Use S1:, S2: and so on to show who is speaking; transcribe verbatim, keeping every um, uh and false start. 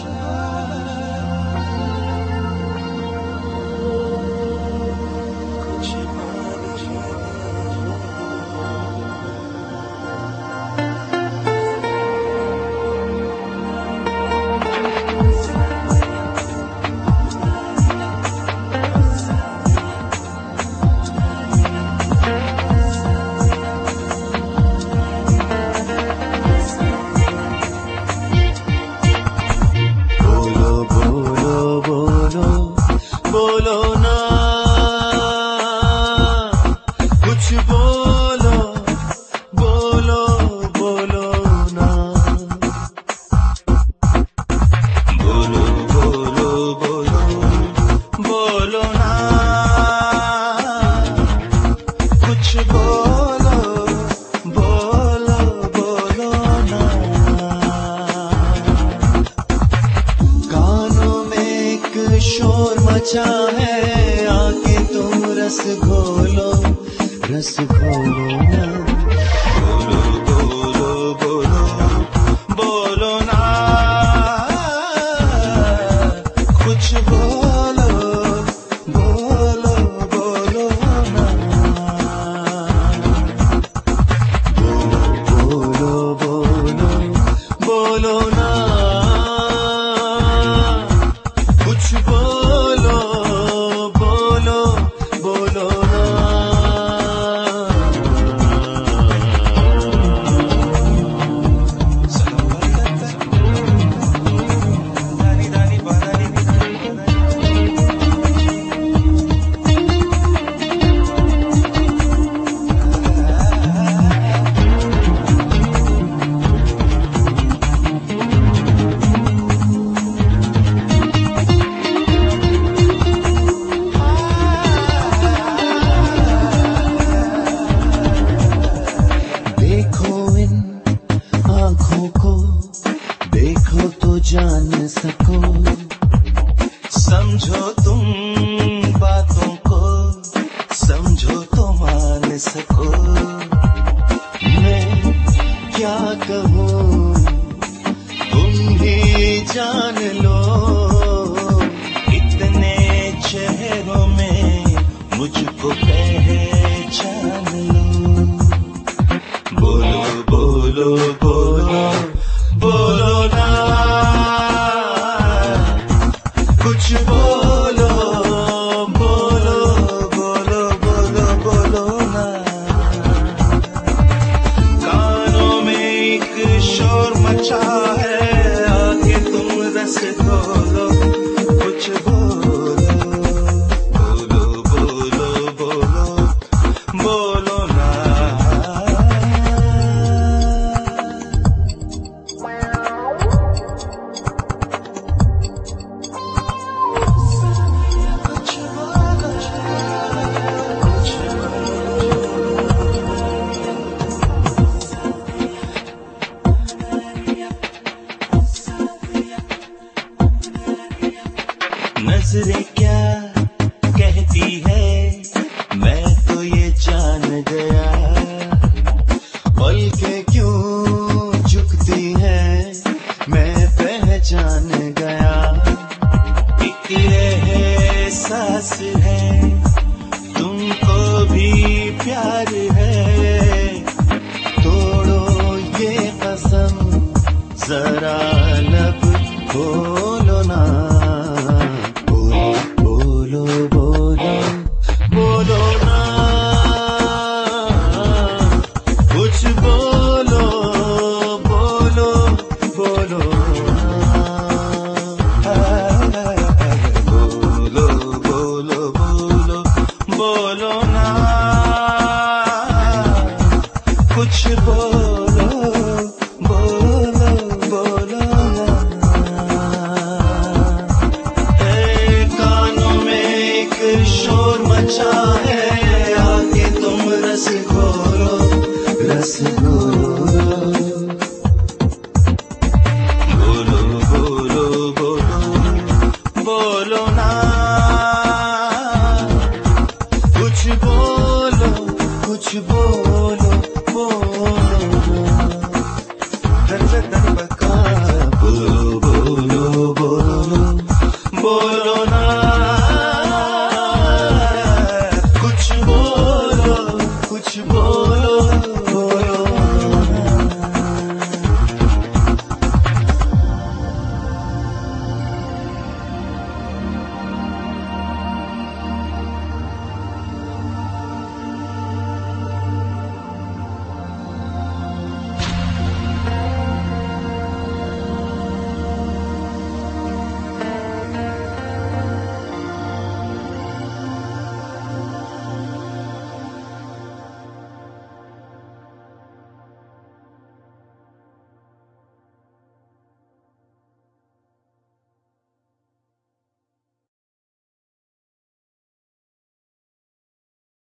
S1: शोर मचा है, आके तुम रस घोलो, रस घोलो ना। बोलो बोलो बोलो बोलो ना, कुछ बोलो बोलो बोलो ना। बोलो बोलो बोलो ना, कुछ बोलो बोलो बोलो ना। दानी दानी बादानी देखो तो जान सको, समझो तुम बातों को, समझो तो मान सको। मैं क्या कहूँ तुम भी जान लो, इतने चेहरों में मुझको पहचान लो। बोलो बोलो बोलो बोलो ना, कुछ बोलो बोलो बोलो बोलो बोलो ना। कानों में एक शोर मचा है, आके तुम रस घोलो, कुछ बोलो बोलो बोलो बोलो बोलो ना। नजरें क्या कहती है, मैं तो ये जान गया।